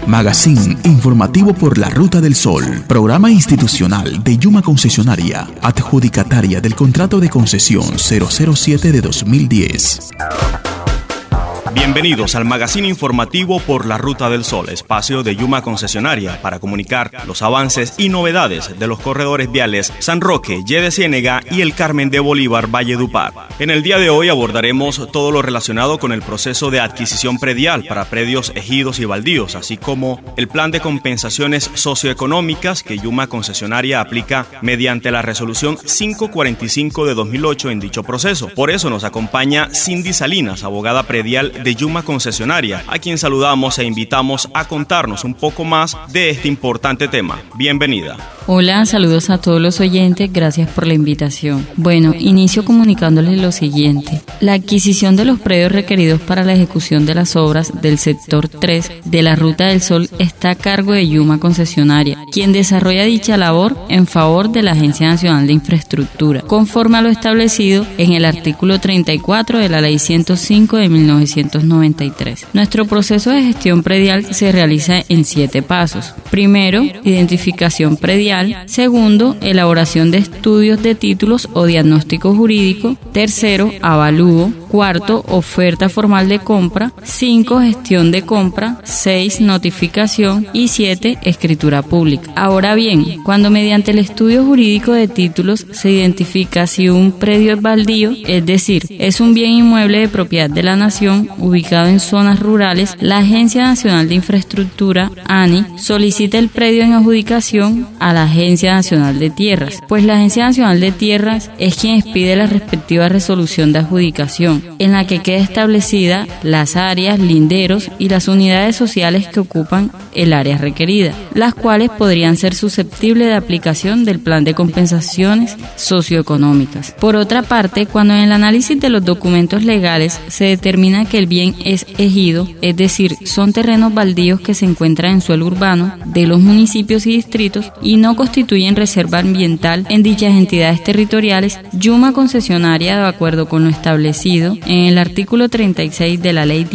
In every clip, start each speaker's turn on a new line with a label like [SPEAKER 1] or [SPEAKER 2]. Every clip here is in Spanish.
[SPEAKER 1] Magazine informativo por la Ruta del Sol. Programa institucional de Yuma Concesionaria, adjudicataria del contrato de concesión 007 de 2010.
[SPEAKER 2] Bienvenidos al Magazine informativo por la Ruta del Sol, espacio de Yuma Concesionaria para comunicar los avances y novedades de los corredores viales San Roque, Ye de Ciénega y el Carmen de Bolívar, Valledupar. En el día de hoy abordaremos todo lo relacionado con el proceso de adquisición predial para predios, ejidos y baldíos, así como el plan de compensaciones socioeconómicas que Yuma Concesionaria aplica mediante la resolución 545 de 2008 en dicho proceso. Por eso nos acompaña Cindy Salinas, abogada predial de Yuma Concesionaria, a quien saludamos e invitamos a contarnos un poco más de este importante tema. Bienvenida.
[SPEAKER 3] Hola, saludos a todos los oyentes, gracias por la invitación. Bueno, inicio comunicándoles lo siguiente. La adquisición de los predios requeridos para la ejecución de las obras del sector 3 de la Ruta del Sol está a cargo de Yuma Concesionaria, quien desarrolla dicha labor en favor de la Agencia Nacional de Infraestructura, conforme a lo establecido en el artículo 34 de la Ley 105 de 1993. Nuestro proceso de gestión predial se realiza en 7 pasos. Primero, identificación predial. Segundo, elaboración de estudios de títulos o diagnóstico jurídico. Tercero, avalúo. Cuarto, oferta formal de compra. 5, gestión de compra. 6, notificación. Y 7, escritura pública. Ahora bien, cuando mediante el estudio jurídico de títulos se identifica si un predio es baldío, es decir, es un bien inmueble de propiedad de la nación ubicado en zonas rurales, la Agencia Nacional de Infraestructura, ANI, solicita el predio en adjudicación a la Agencia Nacional de Tierras, pues la Agencia Nacional de Tierras es quien expide la respectiva resolución de adjudicación, en la que queda establecida las áreas, linderos y las unidades sociales que ocupan el área requerida, las cuales podrían ser susceptibles de aplicación del plan de compensaciones socioeconómicas. Por otra parte, cuando en el análisis de los documentos legales se determina que el bien es ejido, es decir, son terrenos baldíos que se encuentran en suelo urbano de los municipios y distritos y no constituyen reserva ambiental en dichas entidades territoriales, Yuma Concesionaria, de acuerdo con lo establecido en el artículo 36 de la Ley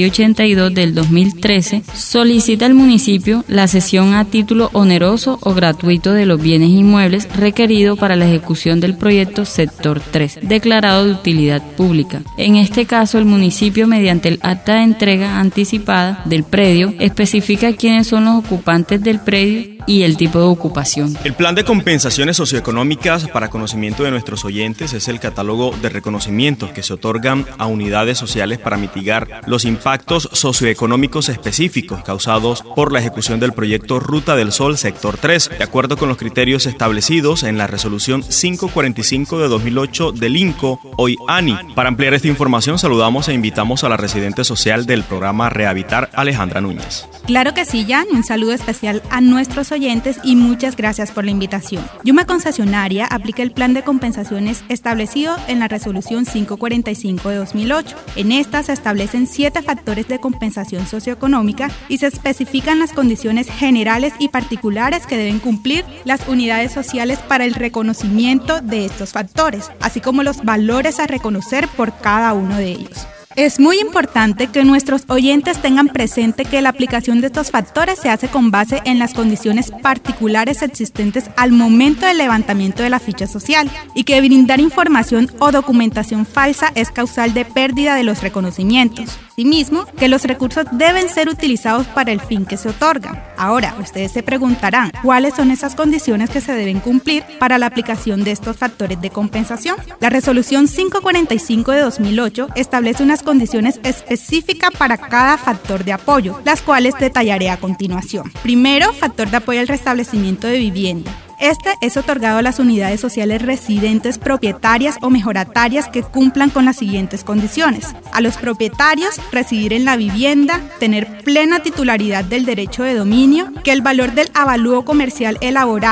[SPEAKER 3] 1682 del 2013, solicita al municipio la cesión a título oneroso o gratuito de los bienes inmuebles requerido para la ejecución del proyecto Sector 3, declarado de utilidad pública. En este caso, el municipio, mediante el acta de entrega anticipada del predio, especifica quiénes son los ocupantes del predio y el tipo de ocupación.
[SPEAKER 2] El plan de compensaciones socioeconómicas, para conocimiento de nuestros oyentes, es el catálogo de reconocimientos que se otorgan a unidades sociales para mitigar los impactos socioeconómicos específicos causados por la ejecución del proyecto Ruta del Sol Sector 3, de acuerdo con los criterios establecidos en la resolución 545 de 2008 del INCO, hoy ANI. Para ampliar esta información, saludamos e invitamos a la residente social del programa Rehabitar, Alejandra Núñez.
[SPEAKER 4] Claro que sí, Jan, un saludo especial a nuestros oyentes y muchas gracias por la invitación. Yuma Concesionaria aplica el plan de compensaciones establecido en la resolución 545 de 2008. En esta se establecen 7 factores de compensación socioeconómica y se especifican las condiciones generales y particulares que deben cumplir las unidades sociales para el reconocimiento de estos factores, así como los valores a reconocer por cada uno de ellos. Es muy importante que nuestros oyentes tengan presente que la aplicación de estos factores se hace con base en las condiciones particulares existentes al momento del levantamiento de la ficha social y que brindar información o documentación falsa es causal de pérdida de los reconocimientos. Asimismo, que los recursos deben ser utilizados para el fin que se otorgan. Ahora, ustedes se preguntarán, ¿cuáles son esas condiciones que se deben cumplir para la aplicación de estos factores de compensación? La resolución 545 de 2008 establece unas condiciones específicas para cada factor de apoyo, las cuales detallaré a continuación. Primero, factor de apoyo al restablecimiento de vivienda. Este es otorgado a las unidades sociales residentes propietarias o mejoratarias que cumplan con las siguientes condiciones. A los propietarios, residir en la vivienda, tener plena titularidad del derecho de dominio, que el valor del avalúo comercial elaborado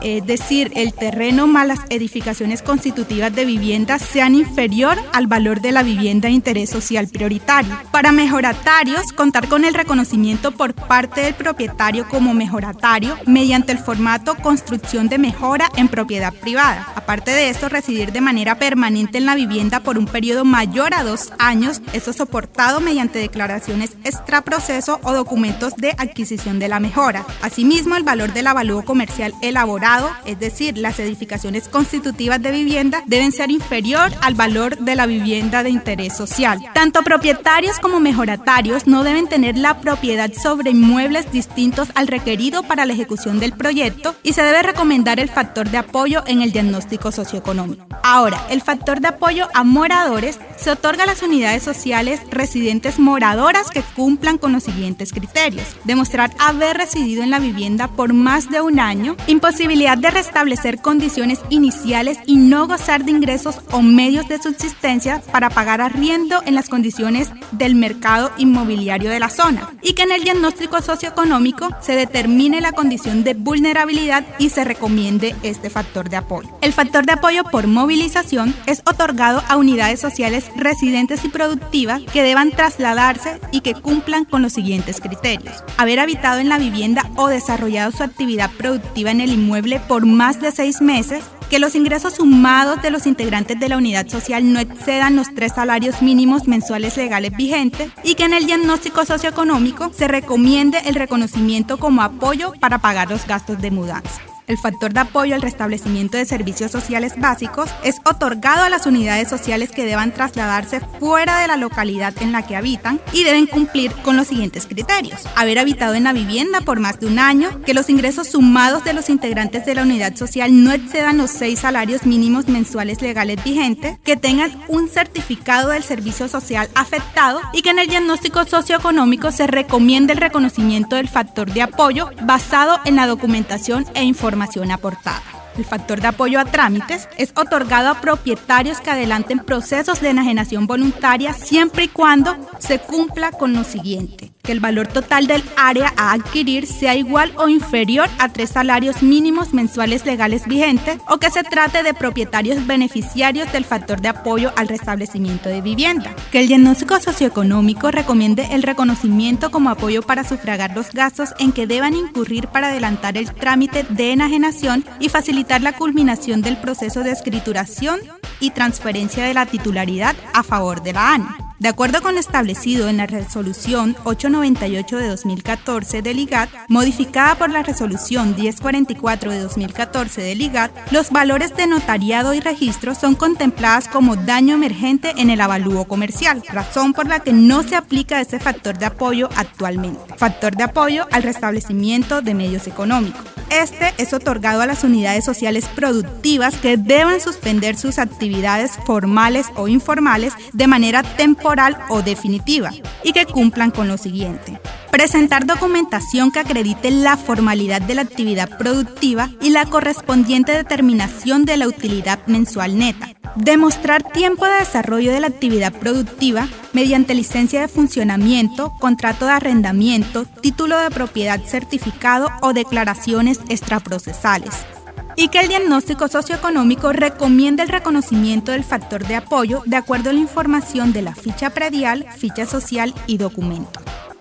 [SPEAKER 4] es decir, el terreno más las edificaciones constitutivas de vivienda, sean inferior al valor de la vivienda de interés social prioritario. Para mejoratarios, contar con el reconocimiento por parte del propietario como mejoratario mediante el formato construcción de mejora en propiedad privada. Aparte de esto, residir de manera permanente en la vivienda por un periodo mayor a 2 años, eso soportado mediante declaraciones extraproceso o documentos de adquisición de la mejora. Asimismo, el valor del avalúo comercial elaborado, es decir, las edificaciones constitutivas de vivienda, deben ser inferior al valor de la vivienda de interés social. Tanto propietarios como mejoratarios no deben tener la propiedad sobre inmuebles distintos al requerido para la ejecución del proyecto y se debe recomendar el factor de apoyo en el diagnóstico socioeconómico. Ahora, el factor de apoyo a moradores se otorga a las unidades sociales residentes moradoras que cumplan con los siguientes criterios: demostrar haber residido en la vivienda por más de 1 año, imposibilidad de restablecer condiciones iniciales y no gozar de ingresos o medios de subsistencia para pagar arriendo en las condiciones del mercado inmobiliario de la zona, y que en el diagnóstico socioeconómico se determine la condición de vulnerabilidad y se recomiende este factor de apoyo. El factor de apoyo por movilización es otorgado a unidades sociales residentes y productivas que deban trasladarse y que cumplan con los siguientes criterios: haber habitado en la vivienda o desarrollado su actividad productiva en el inmueble por más de 6 meses, que los ingresos sumados de los integrantes de la unidad social no excedan los 3 salarios mínimos mensuales legales vigentes y que en el diagnóstico socioeconómico se recomiende el reconocimiento como apoyo para pagar los gastos de mudanza. El factor de apoyo al restablecimiento de servicios sociales básicos es otorgado a las unidades sociales que deban trasladarse fuera de la localidad en la que habitan y deben cumplir con los siguientes criterios: haber habitado en la vivienda por más de 1 año, que los ingresos sumados de los integrantes de la unidad social no excedan los 6 salarios mínimos mensuales legales vigentes, que tengan un certificado del servicio social afectado y que en el diagnóstico socioeconómico se recomiende el reconocimiento del factor de apoyo basado en la documentación e información aportada. El factor de apoyo a trámites es otorgado a propietarios que adelanten procesos de enajenación voluntaria siempre y cuando se cumpla con lo siguiente: que el valor total del área a adquirir sea igual o inferior a 3 salarios mínimos mensuales legales vigentes, o que se trate de propietarios beneficiarios del factor de apoyo al restablecimiento de vivienda. Que el diagnóstico socioeconómico recomiende el reconocimiento como apoyo para sufragar los gastos en que deban incurrir para adelantar el trámite de enajenación y facilitar la culminación del proceso de escrituración y transferencia de la titularidad a favor de la ANI. De acuerdo con lo establecido en la Resolución 898 de 2014 del IGAT, modificada por la Resolución 1044 de 2014 del IGAT, los valores de notariado y registro son contempladas como daño emergente en el avalúo comercial, razón por la que no se aplica ese factor de apoyo actualmente. Factor de apoyo al restablecimiento de medios económicos. Este es otorgado a las unidades sociales productivas que deban suspender sus actividades formales o informales de manera temporal o definitiva y que cumplan con lo siguiente: presentar documentación que acredite la formalidad de la actividad productiva y la correspondiente determinación de la utilidad mensual neta. Demostrar tiempo de desarrollo de la actividad productiva mediante licencia de funcionamiento, contrato de arrendamiento, título de propiedad certificado o declaraciones extraprocesales. Y que el diagnóstico socioeconómico recomiende el reconocimiento del factor de apoyo de acuerdo a la información de la ficha predial, ficha social y documento.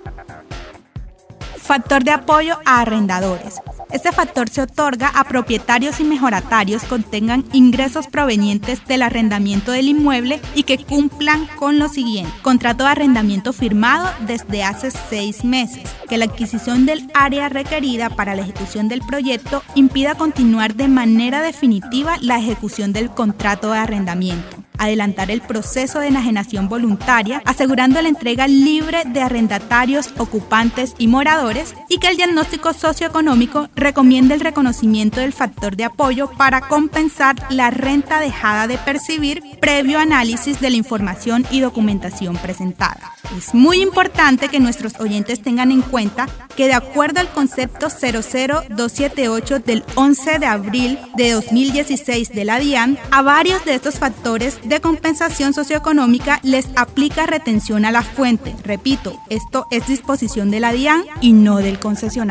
[SPEAKER 4] Factor de apoyo a arrendadores. Este factor se otorga a propietarios y mejoratarios que tengan ingresos provenientes del arrendamiento del inmueble y que cumplan con lo siguiente: contrato de arrendamiento firmado desde hace 6 meses, que la adquisición del área requerida para la ejecución del proyecto impida continuar de manera definitiva la ejecución del contrato de arrendamiento. Adelantar el proceso de enajenación voluntaria, asegurando la entrega libre de arrendatarios, ocupantes y moradores, y que el diagnóstico socioeconómico recomiende el reconocimiento del factor de apoyo para compensar la renta dejada de percibir previo análisis de la información y documentación presentada. Es muy importante que nuestros oyentes tengan en cuenta que de acuerdo al concepto 00278 del 11 de abril de 2016 de la DIAN, a varios de estos factores de compensación socioeconómica les aplica retención a la fuente. Repito, esto es disposición de la DIAN y no del concesionario.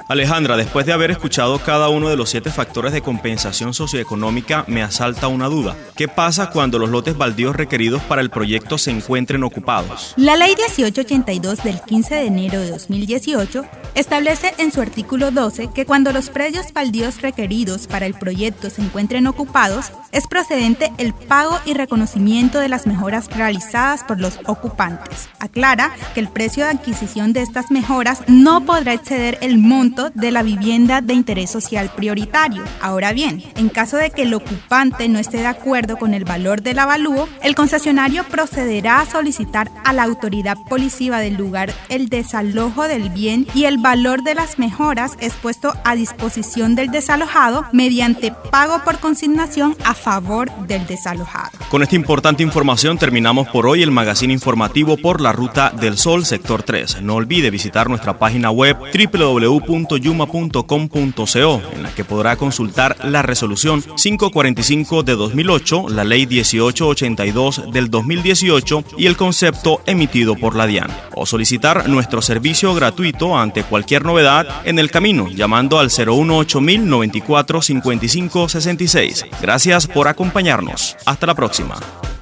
[SPEAKER 2] Alejandra, después de haber escuchado cada uno de los 7 factores de compensación socioeconómica, me asalta una duda. ¿Qué pasa cuando los lotes baldíos requeridos para el proyecto se encuentren ocupados?
[SPEAKER 4] La Ley 1882 del 15 de enero de 2018 establece en su artículo 12 que cuando los predios baldíos requeridos para el proyecto se encuentren ocupados, es procedente el pago y reconocimiento de las mejoras realizadas por los ocupantes. Aclara que el precio de adquisición de estas mejoras no podrá exceder el monto de la vivienda de interés social prioritario. Ahora bien, en caso de que el ocupante no esté de acuerdo con el valor del avalúo, el concesionario procederá a solicitar a la autoridad policiva del lugar el desalojo del bien y el valor de las mejoras es puesto a disposición del desalojado mediante pago por consignación a favor del desalojado.
[SPEAKER 2] Con esta importante información terminamos por hoy el magazine informativo por la Ruta del Sol, sector 3. No olvide visitar nuestra página web www.yuma.com.co, en la que podrá consultar la resolución 545 de 2008, la ley 1882 del 2018 y el concepto emitido por la DIAN, o solicitar nuestro servicio gratuito ante cualquier novedad en el camino, llamando al 018.000 94 55 66. Gracias por acompañarnos. Hasta la próxima.